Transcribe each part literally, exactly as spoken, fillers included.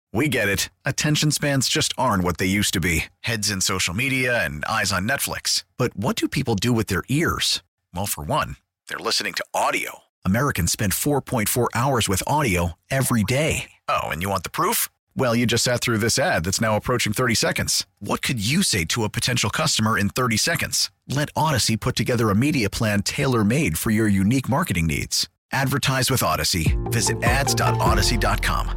We get it. Attention spans just aren't what they used to be. Heads in social media and eyes on Netflix. But what do people do with their ears? Well, for one, they're listening to audio. Americans spend four point four hours with audio every day. Oh, and you want the proof? Well, you just sat through this ad that's now approaching thirty seconds. What could you say to a potential customer in thirty seconds? Let Odyssey put together a media plan tailor-made for your unique marketing needs. Advertise with Odyssey. Visit ads dot odyssey dot com.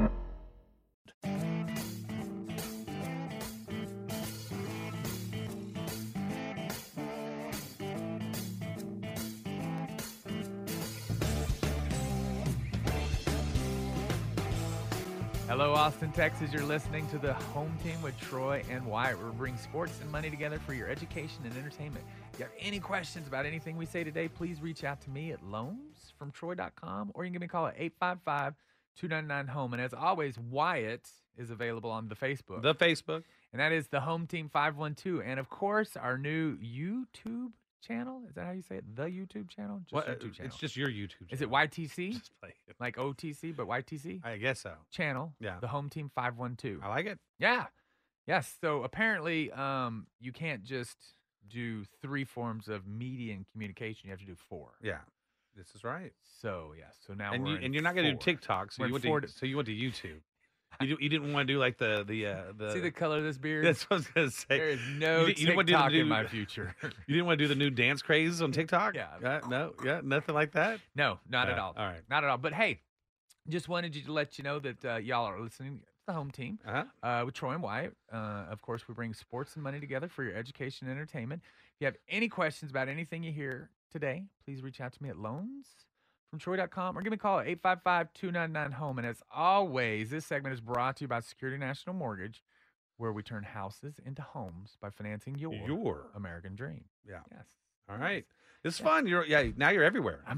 Hello, Austin, Texas. You're listening to the Home Team with Troy and Wyatt. We're bringing sports and money together for your education and entertainment. If you have any questions about anything we say today, please reach out to me at loans from troy dot com, or you can give me a call at eight five five, two nine nine, home. And as always, Wyatt is available on the Facebook. The Facebook. And that is the Home Team five one two. And, of course, our new YouTube channel. Is that how you say it? The YouTube channel? Just What? YouTube channel. It's just your YouTube channel. Is it Y T C? Just play it. Like O T C, but Y T C? I guess so. Channel. Yeah. The Home Team five one two. I like it. Yeah. Yes. So apparently, um, you can't just do three forms of media and communication. You have to do four. Yeah. This is right. So yeah. So now And we're you in and you're not gonna do four. TikTok, so We're you in went four to to- so you went to YouTube. You, do, you didn't want to do like the the uh, the. See the color of this beard? That's what I was gonna say. There is no You didn't- you didn't wanna do the TikTok in new- my future. You didn't want to do the new dance craze on TikTok? Yeah. Uh, no. Yeah. Nothing like that. No, not at Yeah, all. all right. Not at all. But hey, just wanted you to let you know that uh, y'all are listening to the Home Team. Uh-huh. Uh, with Troy and Wyatt. Uh, of course, we bring sports and money together for your education and entertainment. If you have any questions about anything you hear today, please reach out to me at loans from troy dot com or give me a call at eight five five, two nine nine, home. And as always, this segment is brought to you by Security National Mortgage, where we turn houses into homes by financing your, Your. American dream. Yeah. Yes. All right. This is Yeah. fun. You're yeah. Now you're everywhere. I'm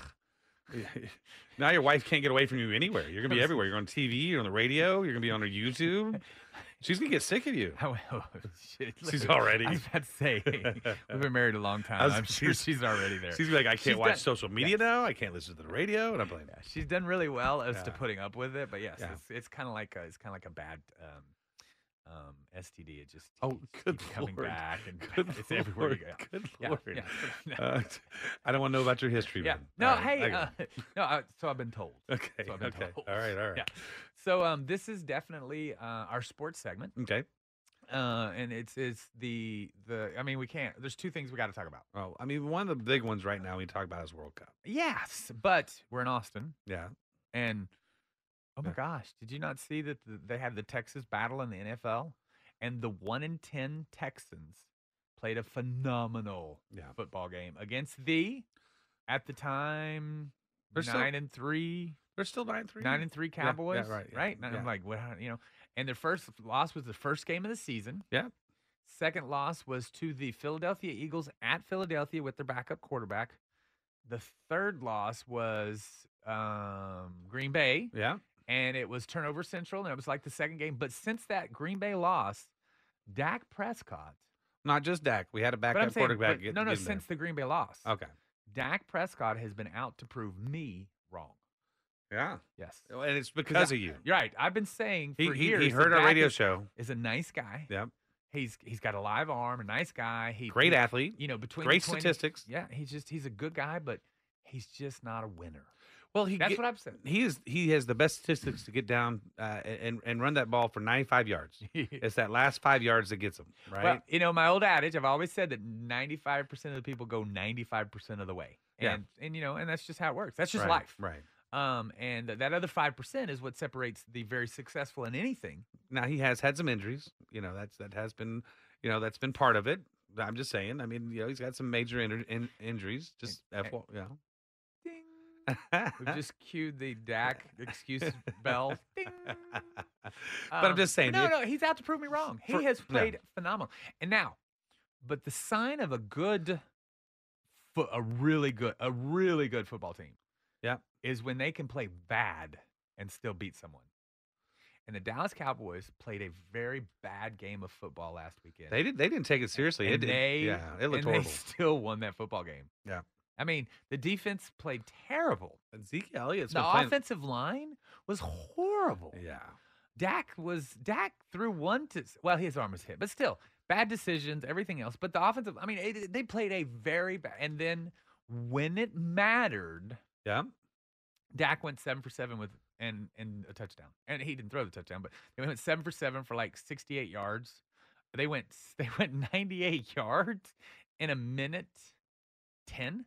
Now your wife can't get away from you anywhere. You're gonna be everywhere. You're on T V. You're on the radio. You're gonna be on her YouTube. She's gonna get sick of you. Oh, shit. She's already. I was about to say, we've been married a long time. I was- I'm sure she's- she's already there. She's like, I can't She's watch done- social media now. I can't listen to the radio, and I'm like, Yeah, she's done really well as to Yeah. putting up with it, but yes, Yeah. it's, it's kind of like a, it's kind of like a bad um, um, S T D. It just Oh, keeps, good keeps coming Lord. back and Good it's everywhere you Lord. go. Good Yeah, Lord. yeah. Uh, I don't want to know about your history. Yeah. man. No, All right, hey, I got uh, no. I, so I've been told. it. okay, so I've been okay, told. all right, all right, Yeah. So um, this is definitely uh, our sports segment, okay. uh, and it's it's the the. I mean, we can't. There's two things we got to talk about. Well, I mean, one of the big ones right now we talk about is World Cup. Yes, but we're in Austin, Yeah. and oh my Yeah. gosh, did you not see that the, they had the Texas battle in the N F L, and the one in ten Texans played a phenomenal Yeah. football game against the, at the time, They're still- nine and three, They're still nine three. nine and three yeah, Cowboys, right, yeah, right? And yeah. I'm like, what, you know, and their first loss was the first game of the season. Yeah. Second loss was to the Philadelphia Eagles at Philadelphia with their backup quarterback. The third loss was um, Green Bay, Yeah. and it was turnover central, and it was like the second game. But since that Green Bay loss, Dak Prescott. Not just Dak. We had a But I'm backup saying, quarterback. but get, no, no, get in there. since the Green Bay loss, Okay. Dak Prescott has been out to prove me wrong. Yeah. Yes, Well, and it's because I- of you. You're right. I've been saying He for he, years he heard that our Dak radio is, show. is a nice guy. Yep. He's he's got a live arm, a nice guy. He Great he- athlete. You know, between Great the twenty statistics. Yeah, he's just he's a good guy, but he's just not a winner. Well, he That's get- what I've said. he is he has the best statistics to get down uh, and and run that ball for ninety-five yards. It's that last five yards that gets him, right? Well, you know, my old adage, I've always said that ninety-five percent of the people go ninety-five percent of the way. Yeah. And, and you know, and that's just how it works. That's just right, life. Right. Um, and that other five percent is what separates the very successful in anything. Now he has had some injuries. You know, that's that has been, you know, that's been part of it. I'm just saying. I mean, you know, he's got some major in, in, injuries. Just And- F, you know. Ding. We've just cued the Dak excuse bell. Ding. but I'm Um, just saying. No, it- no, he's out to prove me wrong. He For- has yeah. played phenomenal. And now, but the sign of a good, fo- a really good, a really good football team, Yeah. is when they can play bad and still beat someone. And the Dallas Cowboys played a very bad game of football last weekend. They did. They didn't take it seriously. and it, it- they, yeah, it looked and horrible. they still won that football game. Yeah. I mean, the defense played terrible. And Zeke Elliott's The been playing. offensive line was horrible. Yeah. Dak was Dak threw one to well, his arm was hit, but still bad decisions, everything else. But the offensive, I mean, it, they played a very bad. And then when it mattered, Yeah. Dak went seven for seven with and and a touchdown, and he didn't throw the touchdown, but they went seven for seven for like sixty-eight yards. They went they went ninety-eight yards in a minute ten.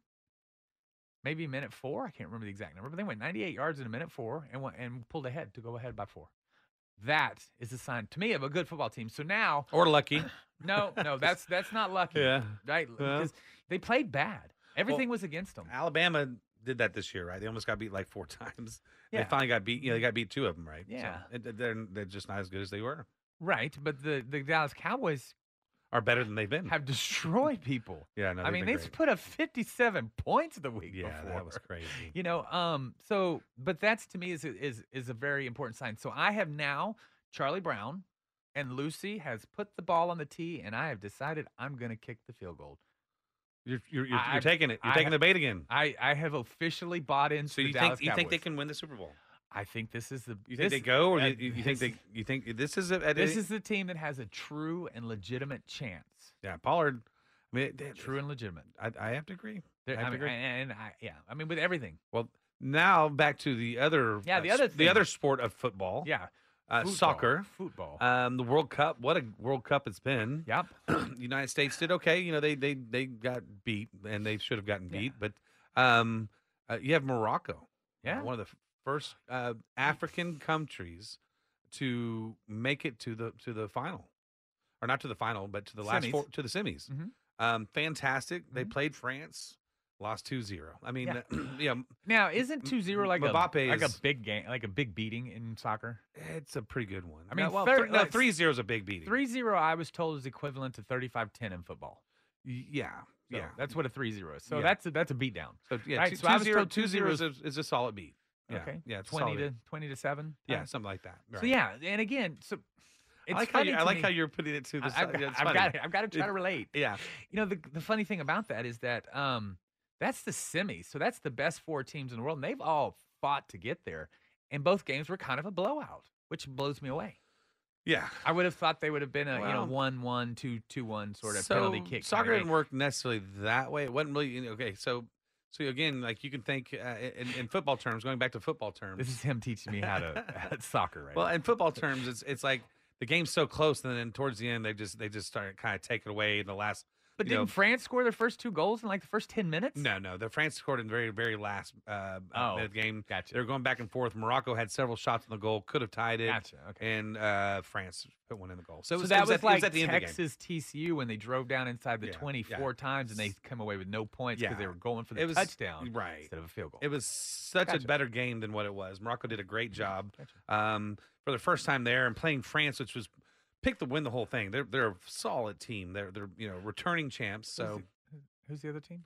Maybe minute four. I can't remember the exact number, but they went ninety-eight yards in a minute four and went, and pulled ahead to go ahead by four. That is a sign to me of a good football team. So now, Or lucky. no, no, that's that's not lucky, Yeah. right? Yeah. Because they played bad. Everything was against them. Alabama did that this year, right? They almost got beat like four times. Yeah. They finally got beat. You know, they got beat two of them, right? Yeah. So it, they're they're just not as good as they were, Right, but the the Dallas Cowboys or better than they've been. have destroyed people. yeah, no, I they've mean, been they've great. put up fifty-seven points the week Yeah, before. that was crazy. You know, um, so but that's to me is is is a very important sign. So I have now Charlie Brown and Lucy has put the ball on the tee, and I have decided I'm going to kick the field goal. You're you're, you're, I- you're taking it. You're I- taking the bait again. I I have officially bought into So you the think Dallas you think they Cowboys. can win the Super Bowl? I think this is the You think this, they go, or uh, you, you you think this- they you think this is a, a This is the team that has a true and legitimate chance. yeah Pollard. I mean, they- True and legitimate. I, I have to agree. They're- I have I to mean, agree. and, and I, yeah, I mean with everything. Well, now back to the other Yeah, uh, the other s- the thing. other sport of football. Yeah, uh, football, soccer. football. Um, the World Cup. What a World Cup it's been. yep. The United States did okay. You know, they they they got beat, and they should have gotten Yeah. beat. But um, uh, you have Morocco. uh, Yeah. one of the f- first uh, African countries to make it to the to the final, or not to the final, but to the last Semis. four to the semis. Mhm. Um, fantastic. They Mhm. played France, lost two zero. I mean, Yeah. uh, yeah, Now, isn't two zero like Mbappe a like is- a big game, like a big beating in soccer? it's a pretty good one. I mean, No, well, thir- three, no, like, three zero is a big beating. three zero, I was told, is equivalent to thirty-five ten in football. Y- yeah, So yeah. that's what a three zero is. So Yeah. that's a, that's a beatdown. So yeah, Right, two, so I was two zero, told two two zero is zeros- a, is a solid beat. Yeah, Okay, yeah, it's a twenty solid to beat. twenty to seven. Yeah, something like that. So right. yeah, and again, so it's I like how funny you, I to like me- how you're putting it to the I- side. I've, got, Yeah, it's I've funny. got it. I've got to try It- to relate. Yeah, You know, the the funny thing about that is that um, that's the semis. So that's the best four teams in the world, and they've all fought to get there. And both games were kind of a blowout, which blows me away. yeah. I would have thought they would have been a you know Well, one one two two one sort of so penalty kick. soccer kinda didn't game. work necessarily that way. It wasn't really you know, okay. So, so again, like you can think uh, in, in football terms, going back to football terms. This is him teaching me how to soccer, right? Well, in football terms, it's it's like the game's so close, and then towards the end, they just they just start kind of take it away in the last. but you didn't know, France score their first two goals in like the first ten minutes? No, no, the France scored in the very very last uh, Oh, minute of the game. gotcha. They were going back and forth. Morocco had several shots on the goal, could have tied it. Gotcha. Okay. And uh, France put one in the goal. So, So, it was, that it was, was, at, like it was at the end of the game. Texas T C U when they drove down inside the Yeah, twenty-four yeah. times and they come away with no points because Yeah. they were going for the It was- touchdown right. instead of a field goal. It was such Gotcha. a better game than what it was. Morocco did a great job Gotcha. um, for the first time there and playing France, which was picked to win the whole thing. They're they're a solid team. They're they're you know returning champs. Who's So the, who's the other team?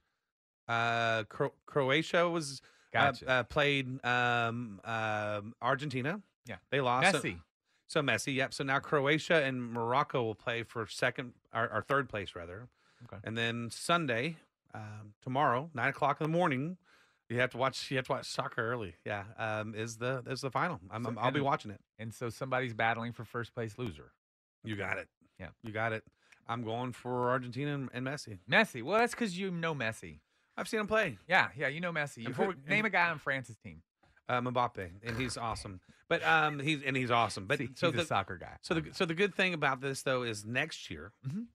uh, Cro- Croatia was uh, Gotcha. uh, played um, um, Argentina. Yeah. they lost. So- Messi. So, Messi, yep. So now Croatia and Morocco will play for second or, or third place rather. Okay. And then Sunday, um, tomorrow, nine o'clock in the morning, you have to watch. You have to watch soccer early. Yeah, um, is the is the final. I'm, So- I'm- I'll be and- watching it. And so somebody's battling for first place loser. You got it. Yeah. you got it. I'm going for Argentina and, and Messi. Messi. Well, that's because you know Messi. I've seen him play. Yeah, yeah, you know Messi. And You- who- name a guy on France's team. Uh, Mbappe, and he's awesome. But um, he's and he's awesome. But See, so he's the a soccer guy. so the so the good thing about this though is next year, Mhm.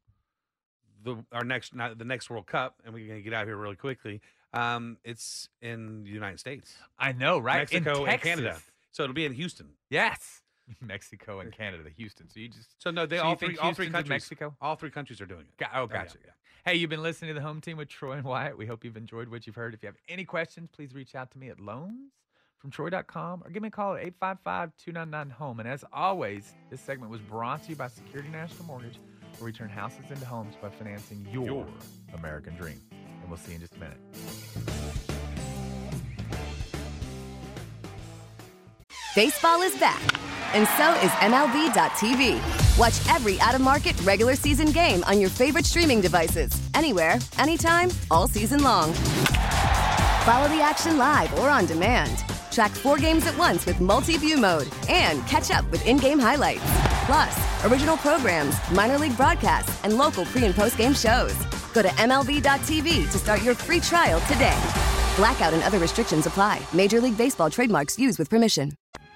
the our next not the next World Cup, and we're gonna get out here really quickly. Um, it's in the United States, I know, right? In Mexico, and Canada. Texas. So it'll be in Houston. Yes. Mexico and Canada, the Houston. So you just So no, they So all you three think all three Houston's in countries. Mexico? All three countries are doing it. Got, oh, yeah, gotcha. yeah. Hey, you've been listening to the Home Team with Troy and Wyatt. We hope you've enjoyed what you've heard. If you have any questions, please reach out to me at loans from troy dot com or give me a call at eight five five, two nine nine, home. And as always, this segment was brought to you by Security National Mortgage, where we turn houses into homes by financing your, Your. American dream. And we'll see you in just a minute. Baseball is back, and so is M L B dot T V. Watch every out-of-market regular season game on your favorite streaming devices, anywhere, anytime, all season long. Follow the action live or on demand. Track four games at once with multi-view mode and catch up with in-game highlights. Plus, original programs, minor league broadcasts, and local pre- and post-game shows. Go to M L B dot T V to start your free trial today. Blackout and other restrictions apply. Major League Baseball trademarks used with permission.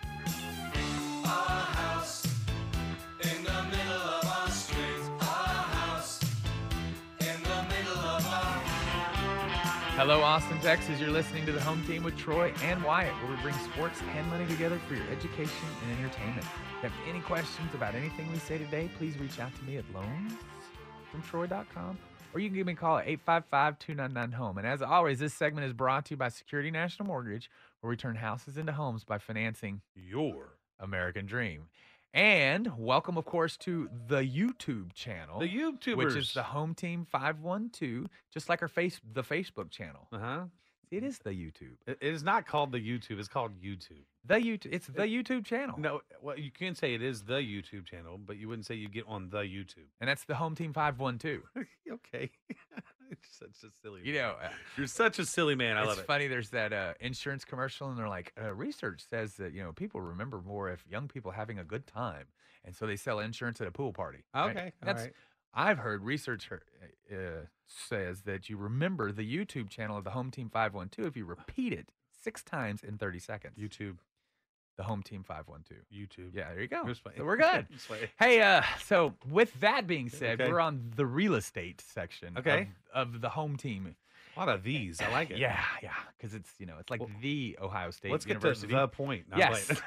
Hello, Austin, Texas. You're listening to the Home Team with Troy and Wyatt, where we bring sports and money together for your education and entertainment. If you have any questions about anything we say today, please reach out to me at loans from troy dot com, or you can give me a call at eight five five, two nine nine, home. And as always, this segment is brought to you by Security National Mortgage, where we turn houses into homes by financing Your American dream. And welcome, of course, to the YouTube channel. the YouTubers, Which is the Home Team five one two, just like our face, the Facebook channel. uh huh. It is the YouTube. It, it is not called the YouTube. It's called YouTube. The YouTube. It's the YouTube channel. No, well, you can say it is the YouTube channel, but you wouldn't say you get on the YouTube. And that's the Home Team five one two. Okay. You're such a silly. You man. know, uh, You're such a silly man. I it's love it. funny. There's that uh, insurance commercial, and they're like, uh, research says that, you know, people remember more if young people having a good time. And so they sell insurance at a pool party. right? Okay, all That's, right. I've heard research uh, says that you remember the YouTube channel of the Home Team five one two if you repeat it six times in thirty seconds. YouTube. The Home Team five one two. YouTube. Yeah, there you go. Just wait. So we're good. Just wait. Hey, uh, so with that being said, Okay. we're on the real estate section Okay. of, of the Home Team. A lot of these. I like it. Yeah, yeah, because it's, you know, it's like Well, the Ohio State Let's get to University. the point. No, I'm Yes. playing.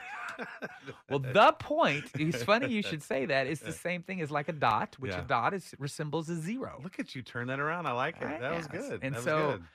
Well, the point, it's funny you should say that, it's the same thing as like a dot, which Yeah. a dot is resembles a zero. Look at you turn that around. I like it. Right? That was Yes. good. And that was so good.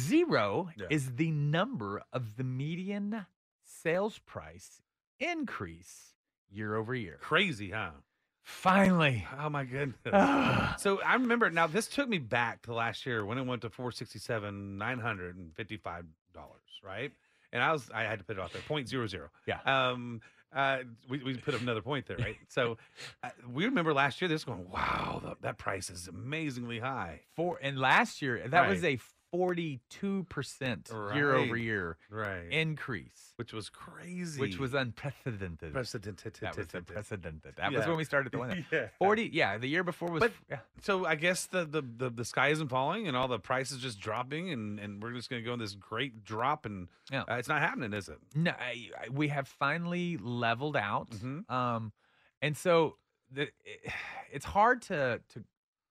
zero Yeah. is the number of the median sales price increase year over year. Crazy, huh? Finally. Oh my goodness. Ah. So I remember now this took me back to last year when it went to four sixty-seven, nine hundred fifty-five dollars, right? And I was I had to put it off there, point zero zero. Yeah. Um uh we, we put another point there, right? So uh, we remember last year this going, wow, the, that price is amazingly high. For and last year that was Right. a forty-two percent year over Right. year Right. increase, which was crazy. which was unprecedented. unprecedented. That was unprecedented. That was Yeah. when we started the winter. Yeah. forty, yeah, the year before was But- yeah. So I guess the, the the the sky isn't falling and all the prices just dropping and and we're just gonna go in this great drop and Yeah. uh, it's not happening, is it? No, I, I- we have finally leveled out. Mhm. Um, and so the, it, it's hard to to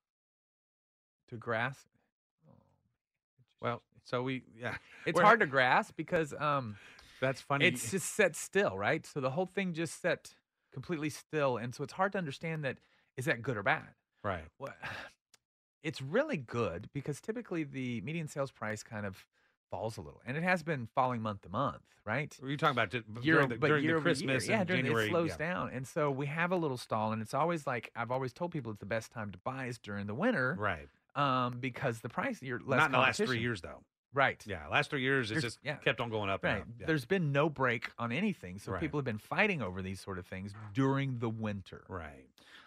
to grasp. Well, so we yeah, It's we're- hard to grasp because um, that's funny. it's just set still, right? So the whole thing just set completely still, and so it's hard to understand that is that good or bad. right. Well, it's really good because typically the median sales price kind of falls a little, and it has been falling month to month, right? Were you talking about just Year, during the, but during year the over Christmas year. Yeah, and during the- January? it slows yeah. down, and so we have a little stall, and it's always like I've always told people it's the best time to buy is during the winter, Right. um, because the price you're less Not in the last three competition. years though. right? Yeah, last three years it's There's- just yeah. kept on going up. Right. And up. Yeah. There's been no break on anything, so Right. people have been fighting over these sort of things during the winter. right.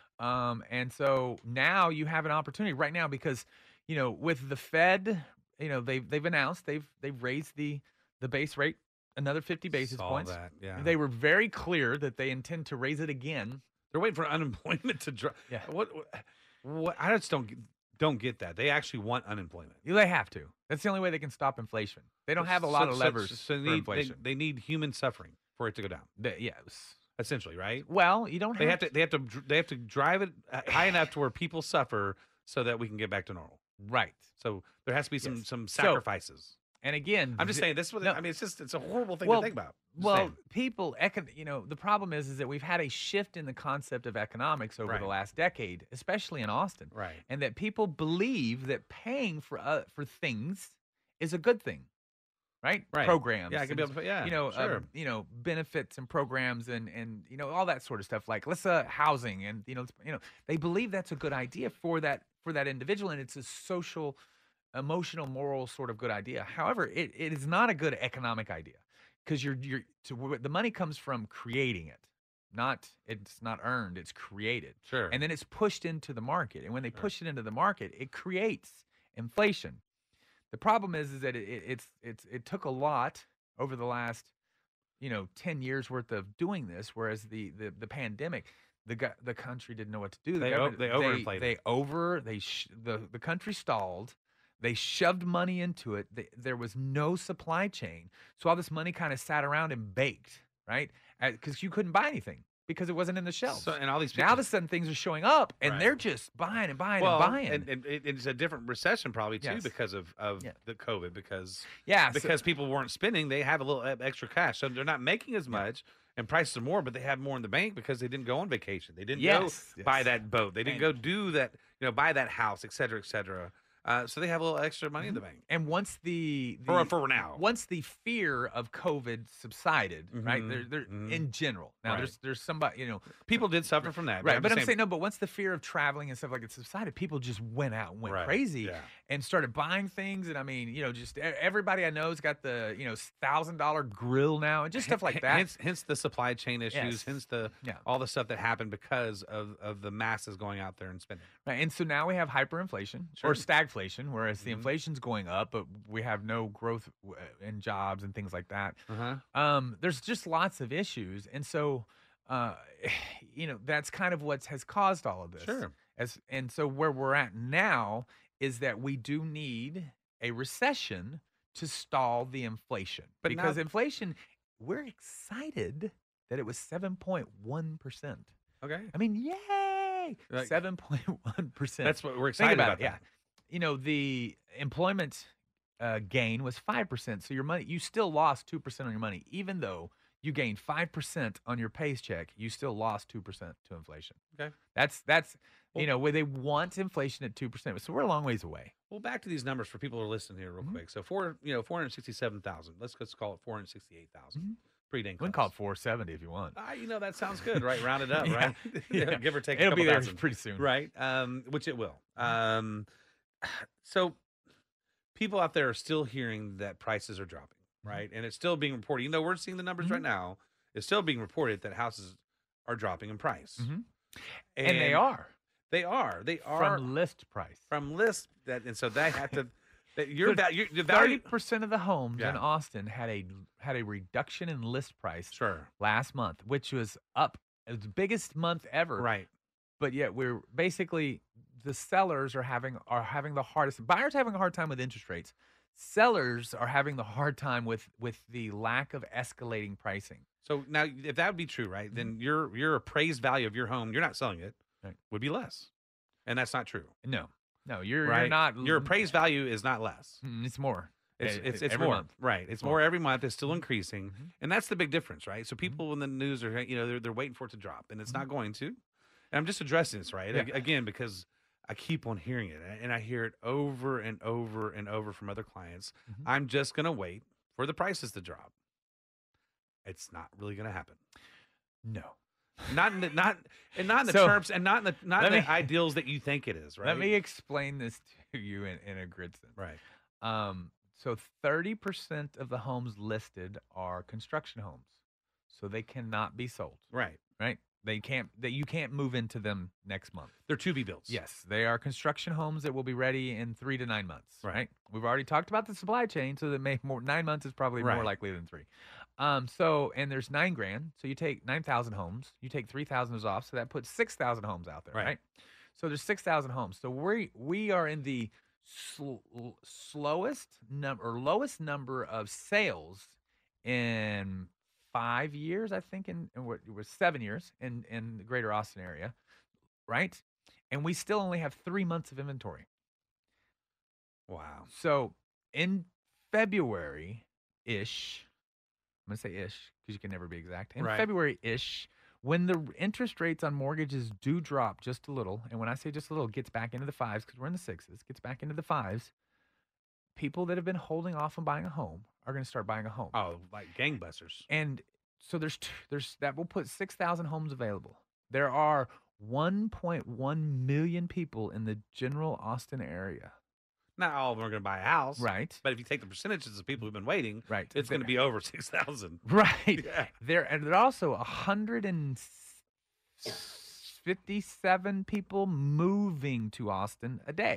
Um, and so now you have an opportunity right now because, you know, with the Fed, you know, they've they've announced they've they've raised the the base rate another fifty basis Saw points. that. Yeah. They were very clear that they intend to raise it again. They're waiting for unemployment to drop. Yeah. What, what? What? I just don't get- don't get that. They actually want unemployment. They have to. That's the only way they can stop inflation. They don't have a lot So- of so- levers so they for need, inflation. They, they need human suffering for it to go down. They- yes. Essentially, right? Well, you don't They have, have to. They have to. dr- They have to drive it uh, high enough to where people suffer, so that we can get back to normal. right. So there has to be some Yes. some So, sacrifices. And again, I'm just the- saying this. Was, no. I mean, it's just it's a horrible thing Well, to think about. Just Well, saying. people, econ- you know, the problem is, is that we've had a shift in the concept of economics over the Right. last decade, especially in Austin, right. and that people believe that paying for uh, for things is a good thing, right? Right. Programs, Yeah, I can be and, able to. Yeah, you know, sure. um, you know, benefits and programs and and you know all that sort of stuff. Like let's uh, housing and you know, it's- you know, they believe that's a good idea for that for that individual, and it's a social, emotional, moral sort of good idea. However, it, it is not a good economic idea because you're you're to, wh- the money comes from creating it, not it's not earned, it's created, Sure. and then it's pushed into the market. And when they Sure. push it into the market, it creates inflation. The problem is, is that it, it, it's it's it took a lot over the last you know, ten years worth of doing this, whereas the the, the pandemic, the gu- the country didn't know what to do. The They o- government- they overinflated. They, over they sh- the the country stalled. They shoved money into it. They, there was no supply chain, so all this money kind of sat around and baked, right? Because you couldn't buy anything because it wasn't in the shelves. So, and all these now, all of a sudden, things are showing up, and Right. they're just buying and buying well, and buying. and, and it, it's a different recession probably too Yes. because of of Yeah. the COVID because yeah, so- because people weren't spending, they have a little e- extra cash, so they're not making as much, and prices are more, but they have more in the bank because they didn't go on vacation, they didn't Yes, go buy yes. that boat, they didn't And- go do that, you know, buy that house, et cetera, et cetera. Uh, so they have a little extra money in the bank and once the, the for for now. once the fear of COVID subsided, right? Mhm, There, there, mhm. in general. Now, Right. there's there's somebody, you know, People did suffer from that, right? I'm But just I'm saying no. But once the fear of traveling and stuff like it subsided, people just went out, and went Right, crazy, yeah. and started buying things. And I mean, you know, just e- everybody I know's got the you know thousand dollar grill now, and just stuff like that. Hence, hence the supply chain issues, Yes. hence the Yeah. all the stuff that happened because of, of the masses going out there and spending. Right. And so now we have hyperinflation Sure. or stagflation, whereas the Mhm. inflation's going up, but we have no growth w- in jobs and things like that. Uh-huh. Um, there's just lots of issues, and so uh, you know that's kind of what has caused all of this. Sure. As and so where we're at now is that we do need a recession to stall the inflation, But because now- inflation, we're excited that it was seven point one percent. Okay. I mean, yay, Like- seven point one percent. That's what we're Think excited about, about. it. Yeah, that. you know the employment uh, gain was five percent, so your money you still lost two percent on your money, even though you gained five percent on your paycheck. You still lost two percent to inflation. Okay. That's that's Well- you know where they want inflation at two percent, so we're a long ways away. Well, back to these numbers for people who are listening here, real Mhm. quick. So, four, you know, four hundred sixty-seven thousand. Let's let's call it four hundred sixty-eight thousand. Mhm. Pretty dang We close. can call it four seventy if you want. Ah, you know, that sounds good, right? Round it up, Yeah. right? Yeah. Give or take a It'll couple be there thousand. pretty soon, Right. Um, which it will. Um, so people out there are still hearing that prices are dropping, right? And it's still being reported. Even though we're seeing the numbers right Mhm. now, it's still being reported that houses are dropping in price. Mhm. And, they are They are. They are from list price. from list that, and so they have to. That your The value, the Thirty value. percent of the homes in Yeah. Austin had a had a reduction in list price Sure. last month, which was up. It was the biggest month ever. Right. But yet we're basically the sellers are having are having the hardest. Buyers are having a hard time with interest rates. Sellers are having the hard time with with the lack of escalating pricing. So now, if that would be true, right, then your your appraised value of your home, you're not selling it, Right. would be less, and that's not true, No, no, you're right? you're not. Your appraised value is not less. Mm, It's more. It's e- it's, e- it's every more, month. right? It's It's more more. every month. It's still increasing, Mhm. and that's the big difference, right? So people in the news are, you know, they're they're waiting for it to drop, and it's not going to. And I'm just addressing this, right? Mm-hmm. Yeah. Ag- Again, because I keep on hearing it, and I hear it over and over and over from other clients. Mhm. I'm just gonna wait for the prices to drop. It's not really gonna happen. No. Not in the not and not in the So, terms and not in the not in let the me- ideals that you think it is, right? Let me explain this to you in, in a grid sense. right. Um, so thirty percent of the homes listed are construction homes. So they cannot be sold, Right. right? They can't that you can't move into them next month. They're to be built. Yes, they are construction homes that will be ready in three to nine months. Right. Right. We've already talked about the supply chain, so that may more nine months is probably Right. more likely than three. Um, so and there's nine grand. So you take nine thousand homes, you take three thousand off, so that puts six thousand homes out there, Right. right? So there's six thousand homes. So we we are in the sl- slowest number or lowest number of sales in five years, I think, in, in what it was seven years in in the greater Austin area, right? And we still only have three months of inventory. Wow. So in February ish, I'm gonna say ish because you can never be exact. In Right. February ish, when the interest rates on mortgages do drop just a little, and when I say just a little, it gets back into the fives because we're in the sixes, gets back into the fives. People that have been holding off on buying a home are going to start buying a home. Oh, like gangbusters. And so there's t- there's that will put six thousand homes available. There are one point one million people in the general Austin area. Not all of them are going to buy a house, Right. But if you take the percentages of people who've been waiting, Right. it's going to There- be over six thousand. right. Yeah. There and there are also one hundred fifty-seven people moving to Austin a day.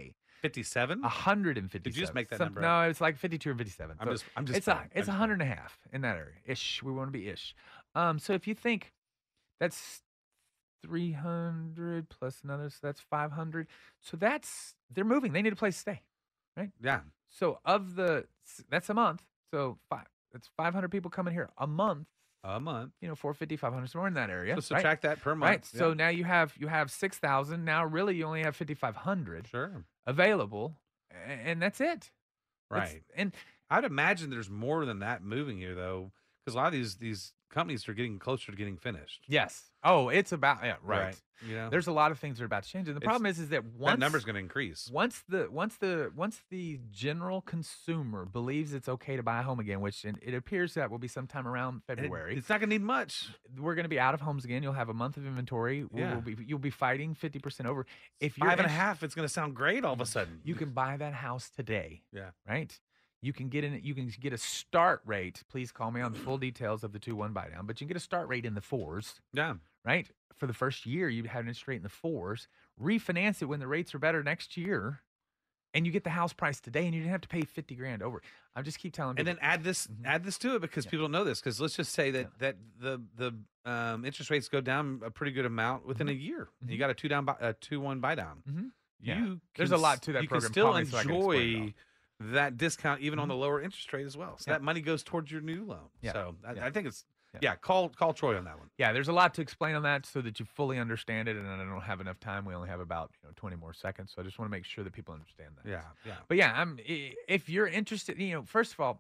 fifty-seven? one hundred fifty-seven. Did you just make that Some- number No, up? it's like fifty-two or fifty-seven. I'm So just, I'm just. it's a playing. it's I'm a just hundred and a half in that area ish. We want to be ish. Um, so if you think that's three hundred plus another, so that's five hundred. So that's they're moving. They need a place to stay. playing. Yeah. So of the that's a month. So five that's five hundred people coming here a month. A month. You know, four fifty, five hundred, somewhere in that area. So right? subtract that per month. Right. Yeah. So now you have you have six thousand. Now really you only have fifty-five hundred Sure. available, a- and that's it. That's- Right. and I'd imagine there's more than that moving here, though, because a lot of these these companies are getting closer to getting finished. yes. Oh, it's about yeah, right. You know, There's a lot of things that are about to change. And the It's- problem is is that once that number's going to increase. once the once the once the general consumer believes it's okay to buy a home again, which in, it appears that will be sometime around And it- February. it's not going to need much. We're going to be out of homes again. You'll have a month of inventory. We'll, Yeah. we'll be you'll be fighting fifty percent over. If you're Five and a in- half, it's going to sound great all of a sudden. you can buy that house today. Yeah. Right? You can get in you can get a start rate. Please call me on the full details of the two one buy down, but you can get a start rate in the fours, Yeah. right? For the first year, you'd have an interest rate in the fours. Refinance it when the rates are better next year, and you get the house price today, and you didn't have to pay fifty grand over. I just keep telling And people. then add this Mhm. add this to it because Yeah. people don't know this. Because let's just say that Yeah. that the the um, interest rates go down a pretty good amount within Mhm. a year. Mhm. You got a two down buy, a two one buy down. Mhm. Yeah. You There's can a lot s- to that you program. can still Call me so I can explain it all. enjoy that discount even on Mhm. the lower interest rate as well. So Yeah. that money goes towards your new loan. Yeah. So I, Yeah. I think it's Yeah. yeah. Call call Troy on that one. Yeah, there's a lot to explain on that so that you fully understand it, and I don't have enough time. We only have about you know twenty more seconds, so I just want to make sure that people understand that. Yeah. Yeah. But yeah, I'm i- if you're interested, you know, first of all,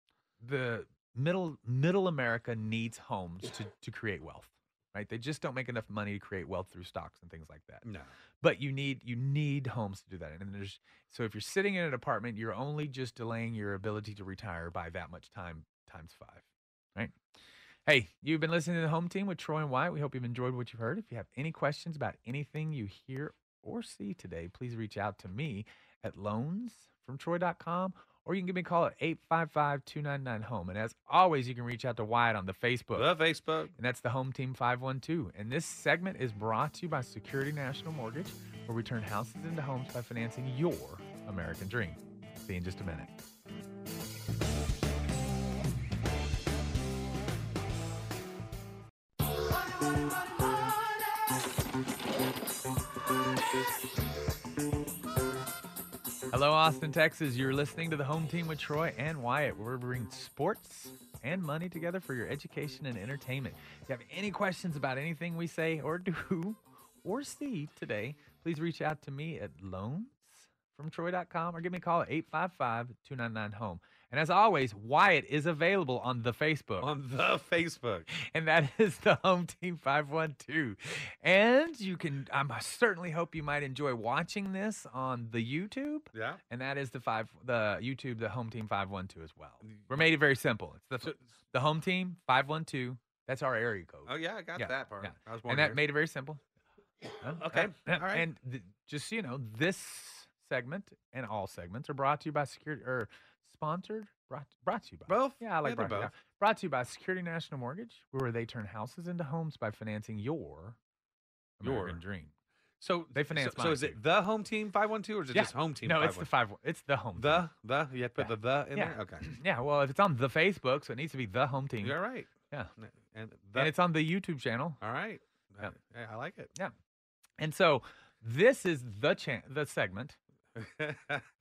the middle middle America needs homes to to create wealth, right? They just don't make enough money to create wealth through stocks and things like that. No. But you need you need homes to do that. And there's so if you're sitting in an apartment, you're only just delaying your ability to retire by that much time times five, right? Hey, you've been listening to the Home Team with Troy and Wyatt. We hope you've enjoyed what you've heard. If you have any questions about anything you hear or see today, please reach out to me at loans from troy dot com, or you can give me a call at eight five five, two nine nine, home. And as always, you can reach out to Wyatt on the Facebook. The Facebook. And that's the Home Team five one two. And this segment is brought to you by Security National Mortgage, where we turn houses into homes by financing your American dream. See you in just a minute. Hello, Austin, Texas. You're listening to the Home Team with Troy and Wyatt, where we bring sports and money together for your education and entertainment. If you have any questions about anything we say or do or see today, please reach out to me at loans from troy dot com or give me a call at eight five five, two nine nine, home. And as always, Wyatt is available on the Facebook. On the Facebook. And that is the Home Team five one two. And you can, I certainly hope you might enjoy watching this on the YouTube. Yeah. And that is the five, the YouTube, the Home Team five one two as well. We made it very simple. It's the the Home Team five one two. That's our area code. Oh yeah, I got Yeah, that part. yeah. I was born And that here. made it very simple. Huh? Okay, Uh, all right. And th- just so you know, this segment and all segments are brought to you by Security, or sponsored, brought, brought to you by. Both? Yeah, I like Yeah, they're brought, yeah. both. Brought to you by Security National Mortgage, where they turn houses into homes by financing your American Your. dream. So They finance So, so mine, is it too. the Home Team five one two or is it Yeah. just Home Team? No, it's the five five. It's the home. one two? team. the the you have to put Yeah. the the in Yeah. there. Okay. Yeah, well, if it's on the Facebook, so it needs to be the Home Team. You're right. Yeah. And the, And it's on the YouTube channel. all right. Yeah. I, I like it. And so this is the chan- the segment. You're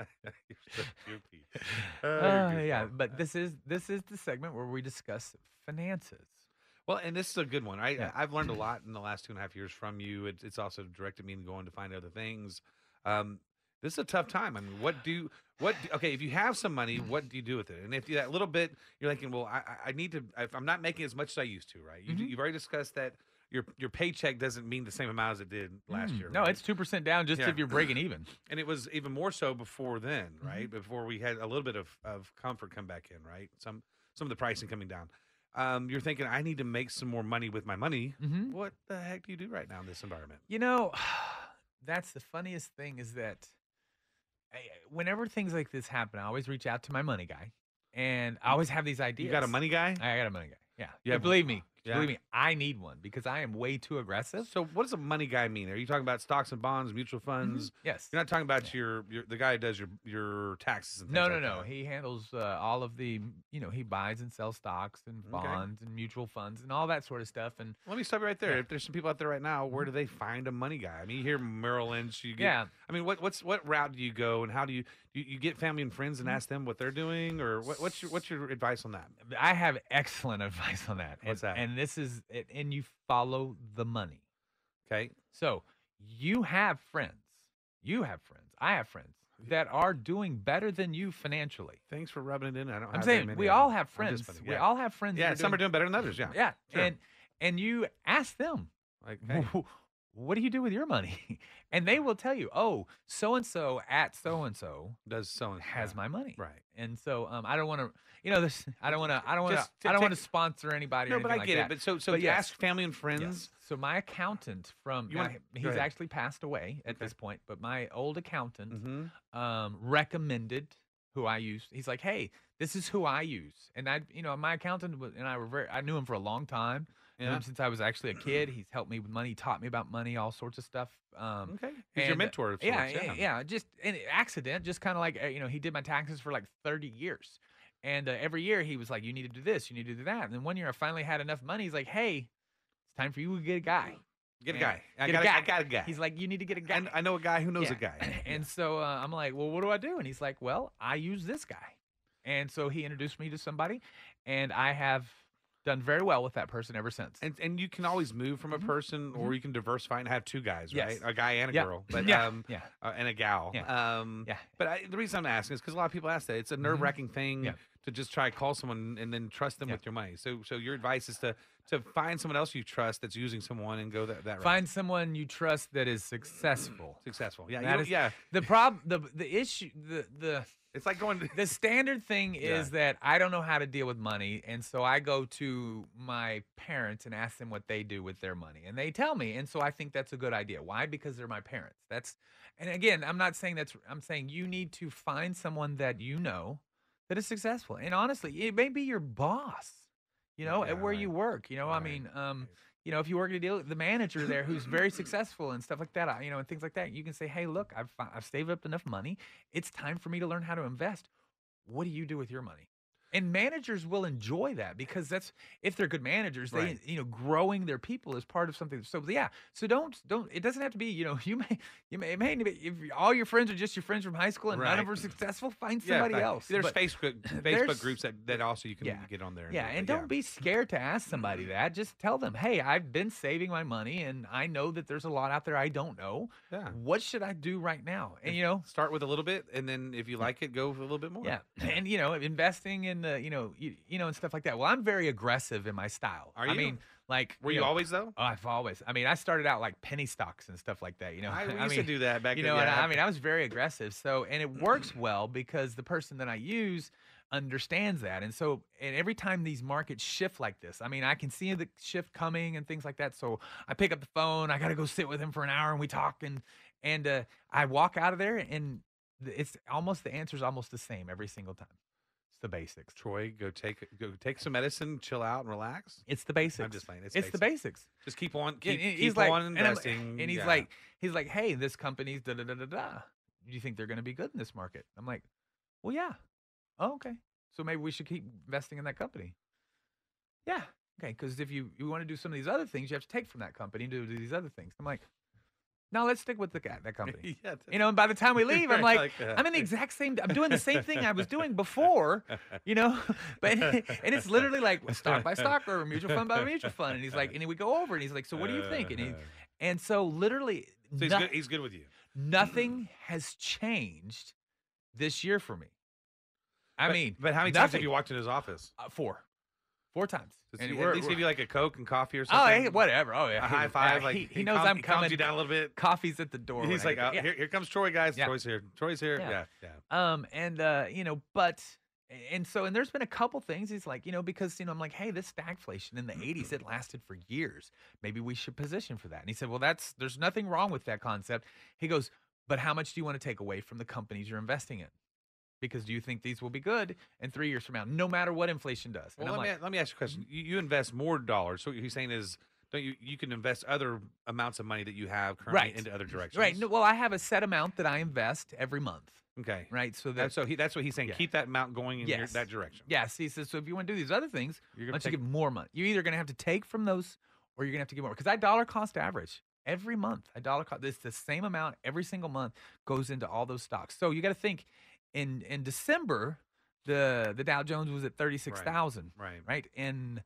so goofy. Oh, Uh, you're yeah, goofy. but this is this is the segment where we discuss finances. Well, and this is a good one. I Yeah. I've learned a lot in the last two and a half years from you. It, it's also directed me to go on to find other things. Um, this is a tough time. I mean, what do what? Do, okay, if you have some money, what do you do with it? And if you that little bit, you're thinking, well, I I- I need to. If I'm not making as much as I used to, right? You, Mhm. You've already discussed that your your paycheck doesn't mean the same amount as it did last Mm, year. No, right? it's two percent down just Yeah. if you're breaking even. And it was even more so before then, Mm-hmm. right? Before we had a little bit of, of comfort come back in, right? Some some of the pricing coming down. Um, you're thinking, I need to make some more money with my money. Mm-hmm. What the heck do you do right now in this environment? You know, that's the funniest thing is that I, whenever things like this happen, I always reach out to my money guy, and I always have these ideas. You got a money guy? I got a money guy. Yeah, You yeah. have- Believe me, Yeah. Believe me, I need one because I am way too aggressive. So what does a money guy mean? Are you talking about stocks and bonds, mutual funds? Yes. You're not talking about your, your the guy who does your your taxes and things No, no, like no. that. He handles uh, all of the, you know, he buys and sells stocks and Okay. bonds and mutual funds and all that sort of stuff. And Let me stop you right there. Yeah. If there's some people out there right now, where do they find a money guy? I mean, you hear Merrill Lynch. You get, Yeah. I mean, what what's what route do you go, and how do you you, you get family and friends and ask them what they're doing, or what, what's your what's your advice on that? I have excellent advice on that. What's and, that? And this is, and you follow the money. Okay. So you have friends. You have friends. I have friends that are doing better than you financially. Thanks for rubbing it in. I don't. I'm have very saying many we of all them. have I'm just friends. funny. We Yeah. all have friends. Yeah, that some are doing better than others. Yeah. Yeah. Sure. And and you ask them, Like, hey, what do you do with your money? And they will tell you, oh, so and so at so and so does so and has my money. right. And so um, I don't want to, you know, this. I don't want to. I don't want to. Just to I don't want to take- sponsor anybody. No, or but I anything get like it. that. But so so But you yes. ask family and friends. Yes. So my accountant from You now, wanna- he's go ahead. actually passed away at Okay. this point, but my old accountant Mm-hmm. um, recommended who I use. He's like, hey, this is who I use, and I, you know, my accountant was, and I were very. I knew him for a long time. Knew Yeah. him since I was actually a kid. He's helped me with money, he taught me about money, all sorts of stuff. Um, Okay. He's your and, mentor. Of yeah, sorts, yeah, yeah. Just an accident, just kind of like uh, you know, he did my taxes for like thirty years, and uh, every year he was like, "You need to do this, you need to do that." And then one year I finally had enough money. He's like, "Hey, it's time for you to get a guy. Get a And- guy. I get a got, a- guy. I got a guy. He's like, "You need to get a guy." And I know a guy who knows Yeah. a guy. And so uh, I'm like, "Well, what do I do?" And he's like, "Well, I use this guy." And so he introduced me to somebody, and I have done very well with that person ever since. And and you can always move from a Mhm. person, or you can diversify and have two guys, Yes. right? A guy and a Yeah. girl, but Yeah. um, yeah, uh, and a gal. Yeah. Um, yeah. But I, the reason I'm asking is because a lot of people ask that. It's a nerve wracking thing Yeah. to just try to call someone and then trust them Yeah. with your money. So so your advice is to to find someone else you trust that's using someone and go that that route. Find someone you trust that is successful. Successful. Yeah. You That don't- is- yeah. The problem, the the issue, the the It's like going to the standard thing Yeah. is that I don't know how to deal with money, and so I go to my parents and ask them what they do with their money, and they tell me, and so I think that's a good idea. Why? Because they're my parents. That's, and again, I'm not saying that's. I'm saying you need to find someone that you know that is successful, and honestly, it may be your boss. You know, Yeah, at where right. you work. You know, I Right, mean, um, right. you know, if you work at a deal, the manager there who's very successful and stuff like that, I- you know, and things like that, you can say, hey, look, I've fi- I've saved up enough money. It's time for me to learn how to invest. What do you do with your money? And managers will enjoy that because that's if they're good managers, they Right. you know, growing their people is part of something. So yeah, so don't don't. It doesn't have to be, you know, you may you may, it may be- if all your friends are just your friends from high school and none of Right. them are successful, find Yeah, somebody right. else. There's But- Facebook Facebook there's- groups that, that also you can Yeah. get on there. yeah, do and that. don't be scared to ask somebody that. Just tell them, hey, I've been saving my money and I know that there's a lot out there I don't know. Yeah. What should I do right now? And you know, Start with a little bit, and then if you like it, go for a little bit more. yeah, and you know, investing in the, you know, you, you know, and stuff like that. Well, I'm very aggressive in my style. Are I you? mean, like, Were you know, always though? Oh, I've always. I mean, I started out like penny stocks and stuff like that. You know, I, we I used mean, to do that back you then. know, and yeah. I, I mean, I was very aggressive. So, and it works well because the person that I use understands that. And so, and every time these markets shift like this, I mean, I can see the shift coming and things like that. So I pick up the phone, I got to go sit with him for an hour and we talk and, and uh, I walk out of there and th- it's almost, the answer's almost the same every single time. It's the basics. Troy, go take go take some medicine, chill out, and relax. It's the basics. just playing. It's It's the basics. basics. Just keep on, And- keep, and keep on and I'm- investing. And, he's yeah. like, he's like, hey, this company's da da da da da. Do you think they're going to be good in this market? I'm like, well, yeah. Oh, okay. So maybe we should keep investing in that company. Yeah. Okay. Because if you, you want to do some of these other things, you have to take from that company to do these other things. I'm like, no, let's stick with the guy, that company. yeah, You know, and by the time we leave, I'm like, Like that. I'm in the exact same. I'm doing the same thing I was doing before, you know. But and it's literally like stock by stock or mutual fund by mutual fund. And he's like, and we go over, and he's like, so what do you think? And he, and so literally, so he's no- good. He's good with you. nothing has changed this year for me. I But- mean, but how many times have nothing. you walked in his office? Uh, four, four times. Does And he we're- at least we're- give you like a Coke and coffee or oh, something? hey, whatever. Oh yeah, A high five. Uh, Like he, he knows calm- I'm he calms coming. you down a little bit. Coffee's at the door. He's when I like, get oh, there. Yeah. here, here comes Troy, guys. Yeah. Troy's here. Troy's here. Yeah. Yeah, yeah. Um, and uh, you know, but and so and there's been a couple things. He's like, you know, because you know, I'm like, hey, this stagflation in the eighties, it lasted for years. Maybe we should position for that. And he said, well, that's there's nothing wrong with that concept. He goes, but how much do you want to take away from the companies you're investing in? because do you think these will be good in three years from now, no matter what inflation does? And Well, I'm let, like, me, let me ask you a question. You, you invest more dollars. So what he's saying is, don't you? You can invest other amounts of money that you have currently Right. into other directions. right. No, well, I have a set amount that I invest every month, Okay. right? So that That's so he. That's what he's saying. Yeah. Keep that amount going in your, Yes. that direction. Yes, he says, so if you want to do these other things, You're why gonna don't you take- give more money? You're either going to have to take from those or you're going to have to give more. Because I dollar cost average every month. I dollar cost, it's the same amount every single month goes into all those stocks. So you got to think in in December, the the Dow Jones was at thirty-six thousand, Right. right? In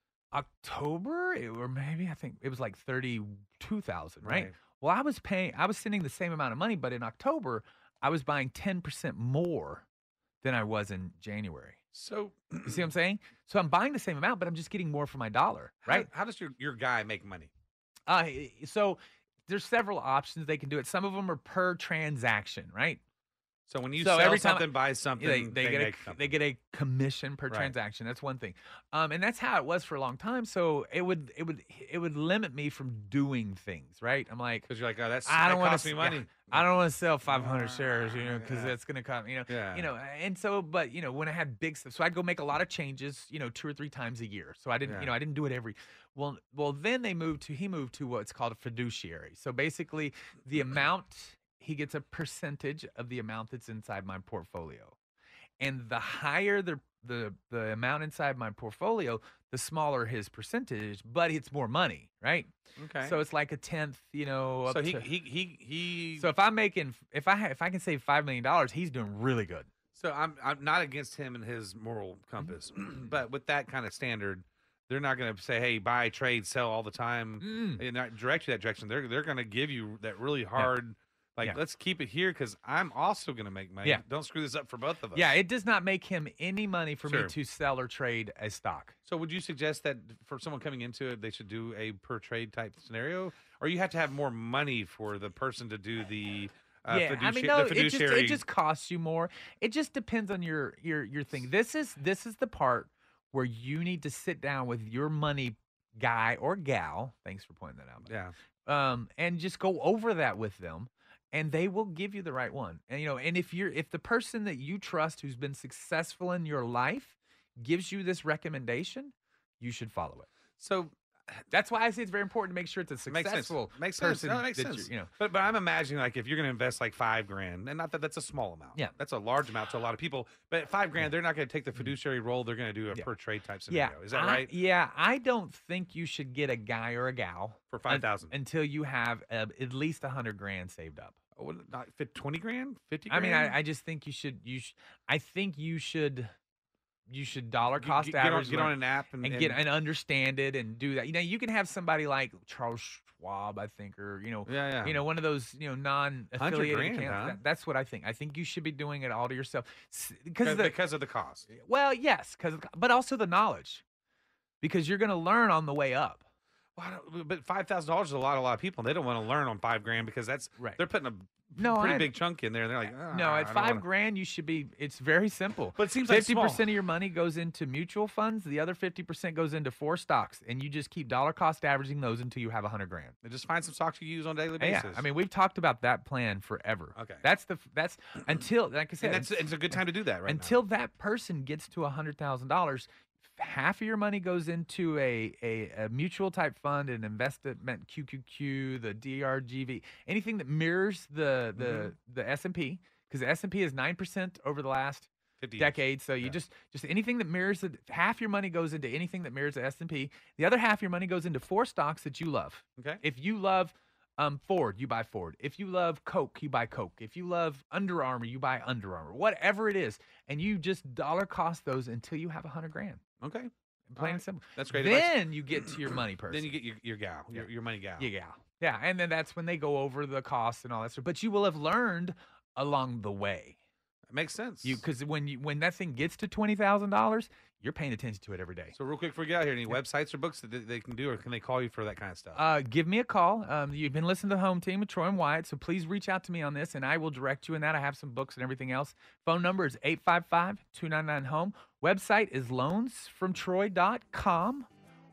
October, it, or maybe I think it was like thirty-two thousand, right? Right. Well, I was paying, I was sending the same amount of money, but in October, I was buying ten percent more than I was in January. So You see what I'm saying? So I'm buying the same amount, but I'm just getting more for my dollar, how- right? How, does your, your guy make money? Uh, so there's several options they can do it. Some of them are per transaction, right? So when you So sell every time- something, buy something, They, they, get make a something. they get a commission per Right. transaction. That's one thing, um, and that's how it was for a long time. So it would it would it would limit me from doing things, right? I'm like, because you're like, oh, that's I don't that want cost to me money. I don't want to sell five hundred shares, you know, because Yeah. that's gonna cost, you know, Yeah. you know. And so, but you know, when I had big stuff, so I'd go make a lot of changes, you know, two or three times a year. So I didn't, Yeah. you know, I didn't do it every. Well, well, then they moved to he moved to what's called a fiduciary. So basically, the amount he gets a percentage of the amount that's inside my portfolio, and the higher the the the amount inside my portfolio, the smaller his percentage, but it's more money, right? Okay. So it's like a tenth, you know. Up so he, to, he he he. so if I'm making, if I ha- if I can save five million dollars, he's doing really good. So I'm I'm not against him and his moral Mm-hmm. compass, but with that kind of standard, they're not going to say, "Hey, buy, trade, sell all the time," Mm. and not direct you that direction. They're they're going to give you that really hard, like, Yeah. let's keep it here because I'm also going to make money. Yeah. Don't screw this up for both of us. Yeah, it does not make him any money for Sure. me to sell or trade a stock. So would you suggest that for someone coming into it, they should do a per trade type scenario, or you have to have more money for the person to do the uh, yeah, fiduci- I mean, no, the it just fiduciary? it just costs you more. It just depends on your your your thing. This is this is the part where you need to sit down with your money guy or gal. Thanks for pointing that out. by the way. yeah. um, and just go over that with them, and they will give you the right one. And you know, and if you're if the person that you trust who's been successful in your life gives you this recommendation, you should follow it. So That's why I say it's very important to make sure it's a makes sense. successful Makes sense. person. No, it makes that sense. you're- You know, But but I'm imagining like if you're going to invest like five grand, and not that that's a small amount. Yeah. that's a large amount to a lot of people. But at five grand, they're not going to take the fiduciary role. They're going to do a Yeah. per trade type yeah, scenario. Is that I- right? Yeah, I don't think you should get a guy or a gal For five thousand. until you have uh, at least a hundred grand saved up. Oh, what, not fit twenty grand, fifty. I Grand? mean, I, I just think you should. You, sh- I think you should. You should dollar Get- cost get, get on, average get learn- on an app and, and get and understand it and do that. You know, you can have somebody like Charles Schwab, I think, or you know, yeah, yeah. you know, one of those you know non-affiliated grand, accounts. huh? That- that's what I think. I think you should be doing it all to yourself because because, the because of the cost. well, yes, because but also the knowledge, because you're going to learn on the way up. Well, I don't- but five thousand dollars is a lot. A lot of people. And they don't want to learn on five grand because that's Right. they're putting a No, pretty I- big chunk in there. And they're like, "Ah, No, I at don't five wanna-" grand, you should be. It's very simple. But it seems like Fifty small. percent of your money goes into mutual funds. The other fifty percent goes into four stocks, and you just keep dollar cost averaging those until you have a hundred grand. They just find some stocks you use on a daily Yeah, basis. I mean, we've talked about that plan forever. Okay. that's the that's until like I said, and that's it's a good time to do that right until that person gets to a hundred thousand dollars. Half of your money goes into a, a, a mutual type fund, an investment Q Q Q, the D R G V, anything that mirrors the the Mhm. the S and P, because the S and P is nine percent over the last fifty years. decade. So you Yeah. just just anything that mirrors the half your money goes into anything that mirrors the S and P. The other half of your money goes into four stocks that you love. Okay. If you love um, Ford, you buy Ford. If you love Coke, you buy Coke. If you love Under Armour, you buy Under Armour. Whatever it is, and you just dollar cost those until you have a hundred grand. Okay. Plain and Alright. simple. That's great advice. Then you get to your money person. Then you get your, your gal, your, your money gal. yeah, yeah, and then that's when they go over the costs and all that stuff. But you will have learned along the way. It makes sense. You because when you when that thing gets to twenty thousand dollars, you're paying attention to it every day. So real quick before we get out here, any websites or books that they, they can do, or can they call you for that kind of stuff? Uh, give me a call. Um, you've been listening to the Home Team with Troy and Wyatt, so please reach out to me on this, and I will direct you in that. I have some books and everything else. Phone number is eight five five, two nine nine, home. Website is loans from troy dot com,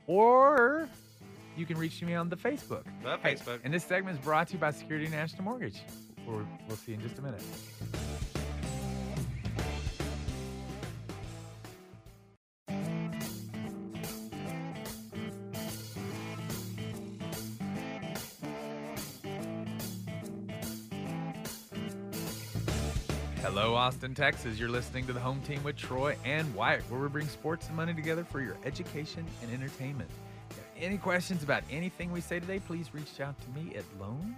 or you can reach me on the Facebook. The Hey, Facebook. and this segment is brought to you by Security National Mortgage. We'll, we'll see you in just a minute. Hello, Austin, Texas. You're listening to the Home Team with Troy and Wyatt, where we bring sports and money together for your education and entertainment. If you have any questions about anything we say today, please reach out to me at loans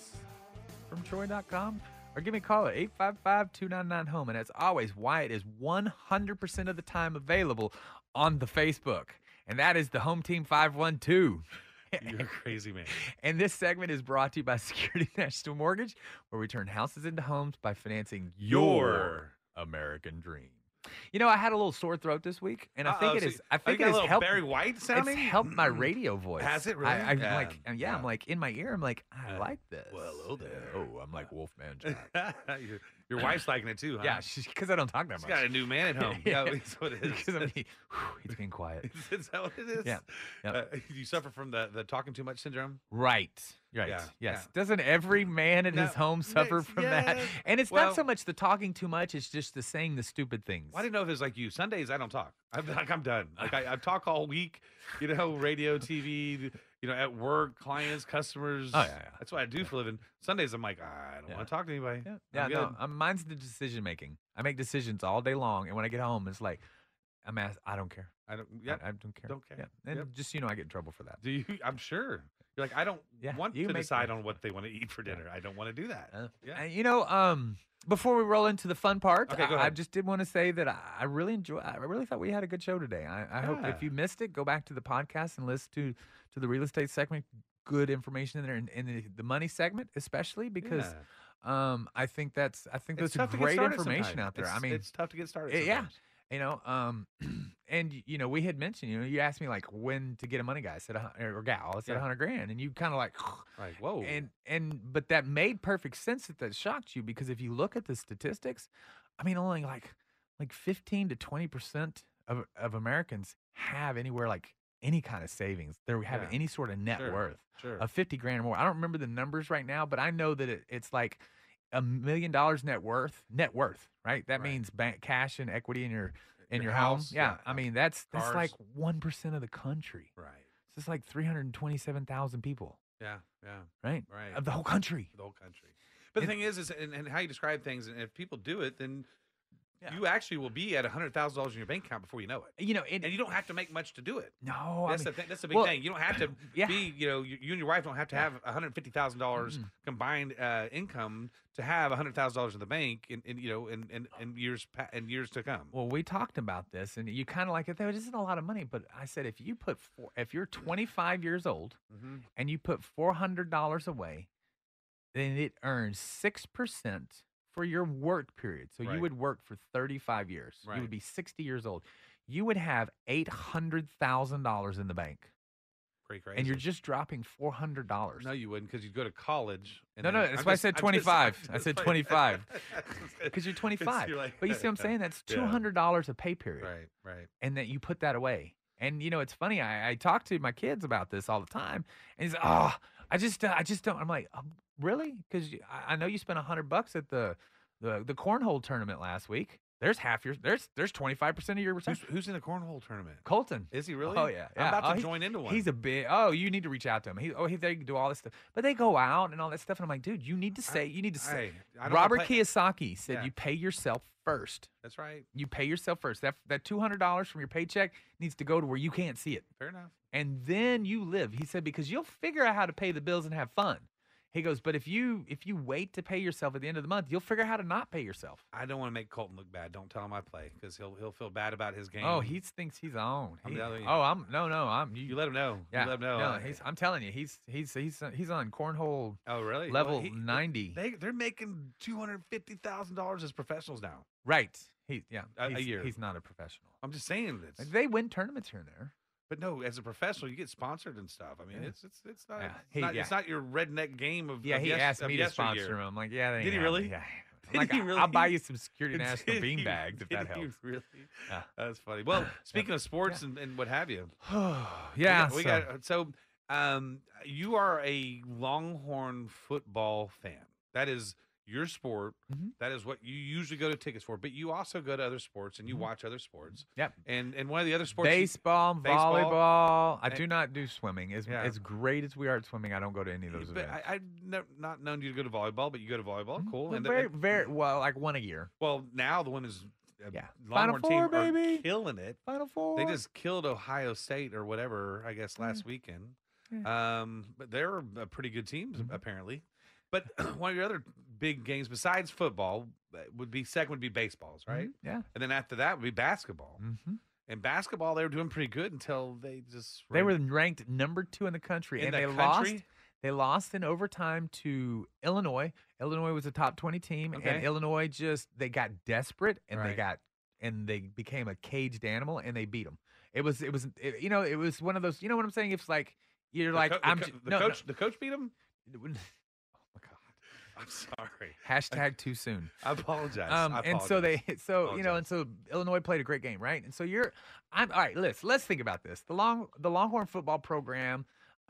from troy dot com or give me a call at eight five five, two nine nine, home. And as always, Wyatt is one hundred percent of the time available on the Facebook, and that is the Home Team five one two. You're a crazy man. And this segment is brought to you by Security National Mortgage, where we turn houses into homes by financing your American dream. You know, I had a little sore throat this week, and I think Uh-oh, it so is. I you think got it a has little helped. Barry White sounding? It's helped my radio voice. Has it really? I, I'm Yeah. like, yeah, Yeah. I'm like in my ear. I'm like, I Uh, like this. well, hello there. Oh, I'm like Wolfman Jack. your, your wife's liking it too, huh? Yeah, because I don't talk that She's much. got a new man at home. Yeah. Yeah, that's what it is. Because I'm, whew, he's being quiet. Is that what it is? Yeah. Yep. Uh, you suffer from the, the talking too much syndrome? Right. Right. Yeah, Yes. yeah. Doesn't every man in No, his home suffer makes- from that? yeah. And it's Well- not so much the talking too much, it's just the saying the stupid things. Well, I didn't know if it was like you. Sundays, I don't talk. I'm like, I'm done. Like, I, I talk all week, you know, radio, T V, you know, at work, clients, customers. Oh, yeah, yeah. That's what I do for a living. Sundays, I'm like, I don't Yeah. want to talk to anybody. Yeah, I'm yeah good. no, um, mine's the decision making. I make decisions all day long, and when I get home, it's like, I'm asked, I don't care. I don't, yeah. I, I don't care. don't care. Yeah. And Yep. just, you know, I get in trouble for that. Do you? I'm sure. You're like, I don't Yeah, want you to make decide that. on what they want to eat for dinner. I don't want to do that. Uh, yeah. and, you know, um, before we roll into the fun part, Okay, go I, I ahead. just did want to say that I, I really enjoy. I really thought we had a good show today. I, I hope Yeah. if you missed it, go back to the podcast and listen to to the real estate segment. Good information in there, and, and the, the money segment especially because Yeah. um, I think that's I think It's that's tough to get great started information sometimes. out there. It's, I mean, it's tough to get started. Eh, yeah. sometimes. you know, um, and you know, we had mentioned, you know, you asked me like when to get a money guy. I said, a hun- or gal, I said Yeah. a hundred grand, and you kind of like, Like, whoa. and and but that made perfect sense that that shocked you because if you look at the statistics, I mean, only like like fifteen to twenty percent of of Americans have anywhere like any kind of savings. They have Yeah. any sort of net Sure, worth sure. of fifty grand or more. I don't remember the numbers right now, but I know that it, it's like a million dollars net worth, net worth, right? That Right. means bank cash and equity in your in Your your, home. house, Yeah, yeah, I uh, mean that's that's cars. like one percent of the country. Right. So it's like three hundred twenty-seven thousand people, Yeah. Yeah. right? Right. Of the whole country. The whole country. But the And- thing is, is and, and how you describe things, and if people do it, then Yeah. you actually will be at a hundred thousand dollars in your bank account before you know it, You know, it, and you don't have to make much to do it. no, That's I the mean, thing. That's the big well, thing. You don't have to yeah. be, you know, you, you and your wife don't have to Yeah. have one hundred fifty thousand dollars Mm-mm. combined uh, income to have one hundred thousand dollars in the bank, in, in you know, in, in, in years pa- in years to come. Well, we talked about this, and you kind of like it. There isn't a lot of money, but I said if you put four, if you're twenty-five years old Mm-hmm. and you put four hundred dollars away, then it earns six percent for your work period. So Right. you would work for thirty-five years. You Right. would be sixty years old. You would have eight hundred thousand dollars in the bank, Pretty crazy. and you're just dropping four hundred dollars. no, you wouldn't, because you'd go to college. And No, then- no, that's I'm why I just- said I'm just- twenty-five. I'm I just said like- twenty-five. Because you're It's- twenty-five. you're like- But you see what I'm saying? That's Yeah. two hundred dollars a pay period. Right, right. And that you put that away. And you know, it's funny. I, I talk to my kids about this all the time, and he's, oh, I just, uh, I just don't. I'm like, um, really? Because I, I know you spent a hundred bucks at the, the, the cornhole tournament last week. There's half your, there's, there's twenty-five percent of your return. Who's, who's in the cornhole tournament? Colton. Is he really? Oh yeah, yeah. I'm about Oh, to he's- join into one. He's a big. Oh, you need to reach out to him. He, oh, he, they do all this stuff, but they go out and all that stuff, and I'm like, dude, you need to say, you need to say. Hey, I don't Robert wanna play- Kiyosaki said, Yeah. you pay yourself first. That's right. You pay yourself first. That that two hundred dollars from your paycheck needs to go to where you can't see it. Fair enough. And then you live. He said, because you'll figure out how to pay the bills and have fun. He goes, but if you if you wait to pay yourself at the end of the month, you'll figure out how to not pay yourself. I don't want to make Colton look bad. Don't tell him I play, because he'll he'll feel bad about his game. Oh, he thinks he's on. I'm He- telling you. oh, I'm no, no, I'm you. You let him know. yeah, You let him know. no, Uh, he's. I'm telling you, he's he's he's he's on cornhole oh, really? level Well, he- ninety. They they're making two hundred fifty thousand dollars as professionals now. right. He yeah. A- a he's, year. He's not a professional. I'm just saying this. They win tournaments here and there. But no, as a professional, you get sponsored and stuff. I mean, Yeah. it's it's it's not Yeah. it's, He- not, yeah. it's not your redneck game of Yeah, of he yes- asked of me to yesteryear. sponsor him. I'm like, yeah, they Did he ain't really? happening. Yeah. I'm Did like, he I- really? I'll buy you some Security Did National he- bean bags if did that he helps. Really? Yeah. That's funny. Well, speaking of sports and, and what have you, yeah, we so- got, we got so um, you are a Longhorn football fan. That is, your sport. Mhm. That is what you usually go to tickets for. But you also go to other sports and you Mhm. watch other sports. Yep. And and one of the other sports, you- Baseball, baseball, volleyball. I and- do not do swimming. As Yeah. as great as we are at swimming, I don't go to any of those but events. I, I've never, not known you to go to volleyball, but you go to volleyball. Mhm. Cool. Well, And, the- very, and- very well, like one a year. well, now the women's uh, Yeah. Final Longhorn Four, team are baby. killing it. Final Four. They just killed Ohio State or whatever, I guess, last weekend. Um, but they're a pretty good team, Mhm. apparently. But one of your other big games besides football uh, would be second would be baseballs, right? Mhm. Yeah. And then after that would be basketball. hmm And basketball, they were doing pretty good until they just They were ranked number two in the country, In and the they country? lost. They lost in overtime to Illinois. Illinois was a top twenty team, and Okay. Illinois just they got desperate and they Right. got and they became a caged animal, and they beat them. It was it was it, you know it was one of those, you know what I'm saying? It's like you're The like co- the I'm co- ju- the no, no. coach. The coach beat them. Oh my god. I'm sorry. Hashtag too soon. I apologize. Um, I and so apologize. they, so you know, and Apologize. so Illinois played a great game, right? And so you're, I'm all right. Let's let's think about this. The long, the Longhorn football program,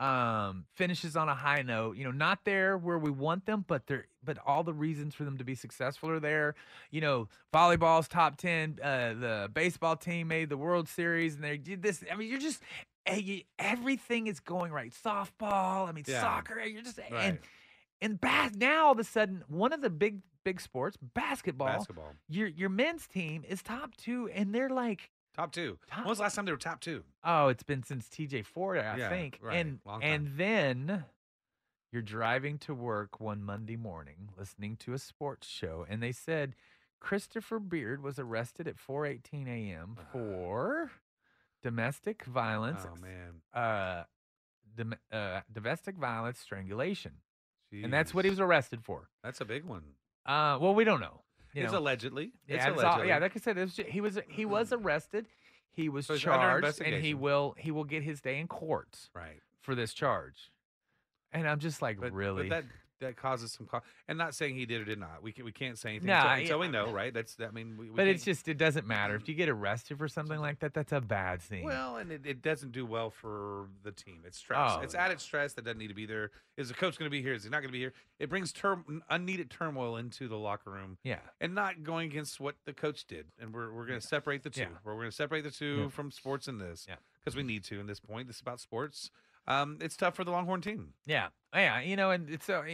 um, finishes on a high note. You know, not there where we want them, but they're, but all the reasons for them to be successful are there. You know, volleyball's top ten. Uh, the baseball team made the World Series, and they did this. I mean, you're just. eh, you- Everything is going right. Softball, I mean, Yeah. soccer. You're just and Right. and bas- now all of a sudden, one of the big big sports, basketball, Basketball. your your men's team is top two, and they're like, Top two. Top- When was the last time they were top two? oh, it's been since T J Ford, I Yeah, think. right. And Long and then you're driving to work one Monday morning, listening to a sports show, and they said Christopher Beard was arrested at four eighteen a.m. for domestic violence. Oh man. Uh, dom- uh, domestic violence strangulation, and that's what he Jeez. was arrested for. That's a big one. Uh, well, we don't know. You It's know. allegedly. It's Yeah, it's all- allegedly. yeah, like I said, it was ju- he was he was arrested, he was So he's under charged, and he investigation. will he will get his day in court right. for this charge. And I'm just like, But, really? but that that causes some co- and not saying he did or did not. We can, we can't say anything Nah, until, until we yeah. know, right? That's I mean, we, we but it's can't- just it doesn't matter if you get arrested for something like that. That's a bad thing. well, and it, it doesn't do well for the team. It's stress. Oh, it's yeah. added stress that doesn't need to be there. Is the coach going to be here? Is he not going to be here? It brings tur- unneeded turmoil into the locker room. yeah, And not going against what the coach did. And we're, we're going to separate the two. Yeah. We're going to separate the two Yeah. from sports in this. Yeah. Because we need to in this point. This is about sports. Um, it's tough for the Longhorn team. yeah, yeah. You know, and it's so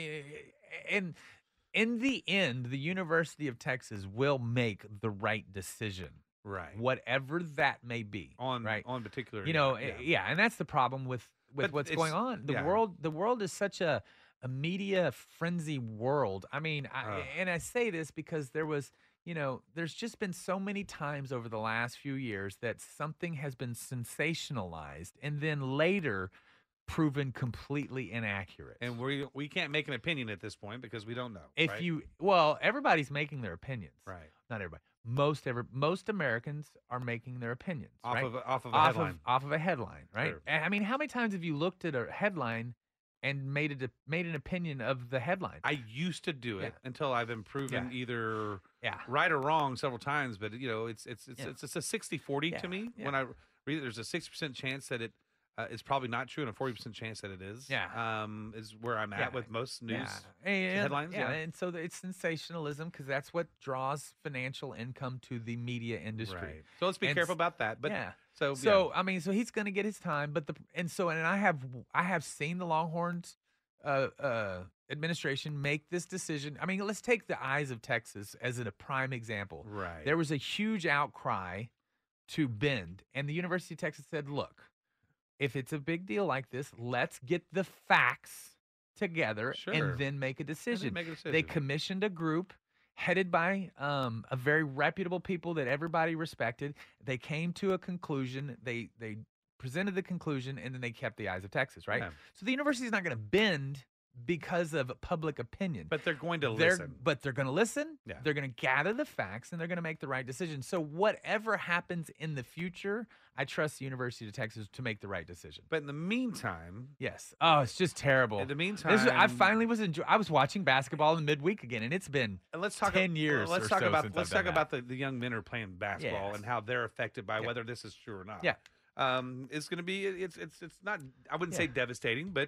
and in the end, the University of Texas will make the right decision, Right. whatever that may be. On right. on particular. You know, yeah. eh, yeah, and that's the problem with with But what's it's- going on. The yeah. world, the world is such a a media frenzy world. I mean, I, Ugh. and I say this because there was, you know, there's just been so many times over the last few years that something has been sensationalized and then later proven completely inaccurate. And we we can't make an opinion at this point because we don't know. if right? you, well, everybody's making their opinions. right Not everybody. Most ever most Americans are making their opinions. off right? of a- off of a off headline. of off of a headline, right? Sure. And I mean, how many times have you looked at a headline and made it made an opinion of the headline? I used to do it Yeah. until I've been proven Yeah. either yeah, right or wrong several times. But you know, it's it's it's Yeah. it's, it's a sixty forty Yeah. to me. Yeah. When I read it, there's a sixty percent chance that it uh, is probably not true and a forty percent chance that it is. Yeah. Um, is where I'm at Yeah. with most news. yeah. And, headlines, Yeah, yeah. and so the- it's sensationalism because that's what draws financial income to the media industry. Right. So let's be And careful s- about that. But yeah. so So I mean, so he's going to get his time, but the and so and I have I have seen the Longhorns uh, uh, administration make this decision. I mean, let's take the Eyes of Texas as a prime example. yeah. right. There was a huge outcry to bend, and the University of Texas said, "Look, if it's a big deal like this, let's get the facts together Sure. and then make a And then decision." make a decision. They commissioned a group headed by um, a very reputable people that everybody respected. They came to a conclusion. They they presented the conclusion, and then they kept the Eyes of Texas, right? Yeah. So the university is not going to bend because of public opinion. But they're going to they're, listen. But they're going to listen. Yeah. They're going to gather the facts, and they're going to make the right decision. So whatever happens in the future, I trust the University of Texas to make the right decision. But in the meantime, Yes. Oh, it's just terrible. in the meantime, This is, I finally was enjoy- I was watching basketball in midweek again, and it's been And let's talk ten ab- years Let's or talk so about since let's I've talk done about the, the young men who are playing basketball Yes. and how they're affected by Yeah. whether this is true or not. Yeah. Um, it's going to be it's it's it's not I wouldn't say Yeah. devastating, but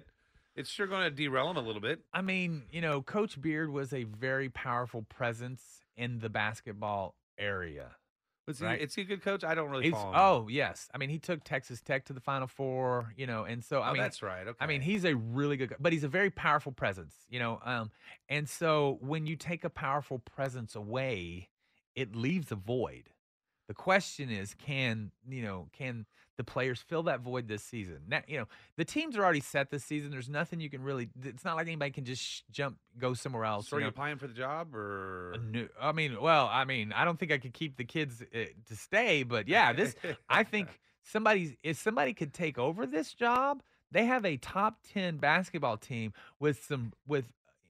It's sure going to derail him a little bit. I mean, you know, Coach Beard was a very powerful presence in the basketball area. Was he, right? Is he a good coach? I don't really He's, follow him. oh, yes. I mean, he took Texas Tech to the Final Four, you know, and so, I Oh, mean, that's right. Okay. I mean, he's a really good, but he's a very powerful presence, you know. Um, and so when you take a powerful presence away, it leaves a void. The question is, can you know, can the players fill that void this season? Now, you know, the teams are already set this season. There's nothing you can really. It's not like anybody can just sh- jump, go somewhere else. So are you you know? applying for the job or? A new- I mean, well, I mean, I don't think I could keep the kids uh, to stay, but yeah, this. I think somebody's if somebody could take over this job, they have a top ten basketball team with some with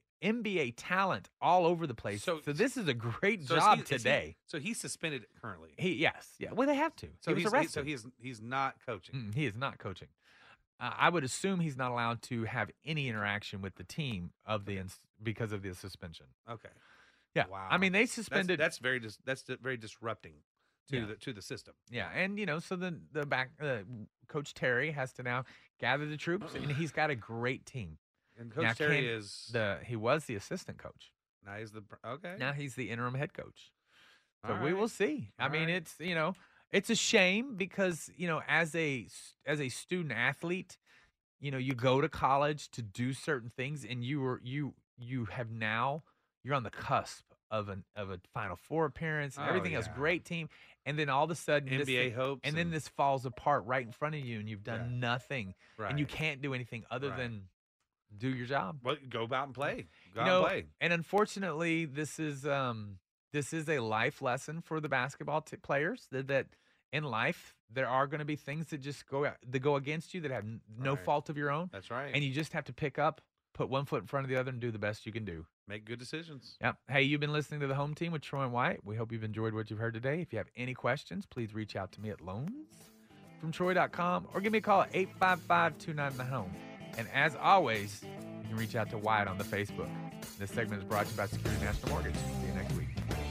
N B A talent all over the place. So, So- this is a great So is job he- is he- today. so he's suspended currently. He yes, yeah. Well, they have to. So he was he's arrested. so he's he's not coaching. Mm, he is not coaching. Uh, I would assume he's not allowed to have any interaction with the team of the ins- because of the suspension. Okay. Yeah, Wow. I mean they That's, suspended. that's very dis, that's di- very disrupting to Yeah. the to the system. Yeah, and you know, so the the back uh, Coach Terry has to now gather the troops, and he's got a great team. And Coach Now, Terry can is The he was the assistant coach. now he's the pr- okay. Now he's the interim head coach. So All we right. will see. I All mean, right. it's you know, it's a shame because you know, as a s- as a student athlete, you know, you go to college to do certain things, and you were you you have now you're on the cusp of an of a Final Four appearance and Oh, everything else, yeah. great team, and then all of a sudden this N B A thing- hopes and then and- this falls apart right in front of you, and you've done Yeah. nothing, right. and you can't do anything other Right. than do your job. Well, go out and play. Go You out know, and play. and unfortunately, this is um this is a life lesson for the basketball t- players that, that in life there are going to be things that just go out, that go against you that have n- no Right. fault of your own, That's right. and you just have to pick up, put one foot in front of the other, and do the best you can do. Make good decisions. Yep. Hey, you've been listening to the Home Team with Troy and White. We hope you've enjoyed what you've heard today. If you have any questions, please reach out to me at loans from troy dot com or give me a call at eight five five, two nine nine, home. And as always, you can reach out to Wyatt on the Facebook. This segment is brought to you by Security National Mortgage. See you next week.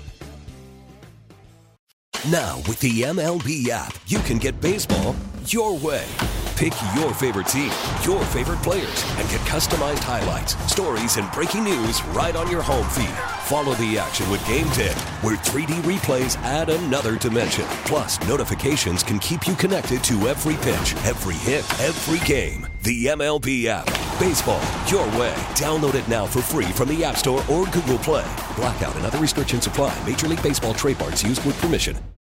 Now, with the M L B app, you can get baseball your way. Pick your favorite team, your favorite players, and get customized highlights, stories, and breaking news right on your home feed. Follow the action with Game ten, where three D replays add another dimension. Plus, notifications can keep you connected to every pitch, every hit, every game. The M L B app. Baseball your way. Download it now for free from the App Store or Google Play. Blackout and other restrictions apply. Major League Baseball trademarks used with permission.